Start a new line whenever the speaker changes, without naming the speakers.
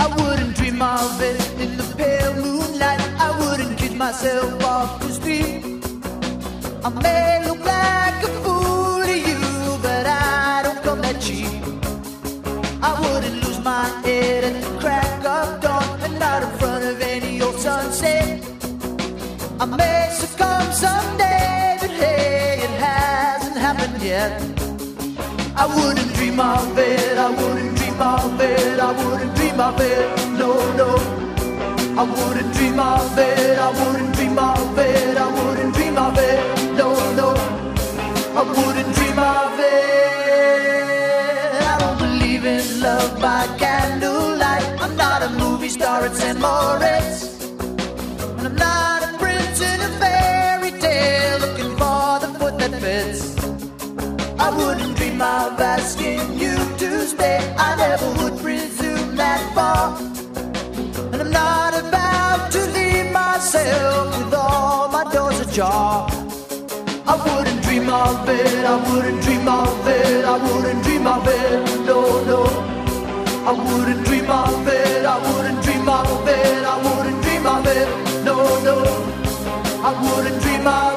I wouldn't dream of it in the pale moonlight. I wouldn't kid myself off the street. I may look like a fool to you, but I don't come that cheap. I wouldn't lose my head at the crack of dawn, and not in front of any old sunset. I may succumb someday, but hey, it hasn't happened yet. I wouldn't dream of it, I wouldn't dream of it, I wouldn't dream of it, no, no. I wouldn't dream of it, I wouldn't dream of it, I wouldn't dream of it, no, no. I wouldn't dream of it. I don't believe in love by candlelight. I'm not a movie star at St. Moritz, and I'm not a prince in a fairy tale looking for the foot that fits. I wouldn't dream of asking you to stay. I never would presume that far, and I'm not about to leave myself with all my doors ajar. I wouldn't dream of it, I wouldn't dream of it, I wouldn't dream of it, no, no. I wouldn't dream of it, I wouldn't dream of it, I wouldn't dream of it, no, no. I wouldn't dream of it.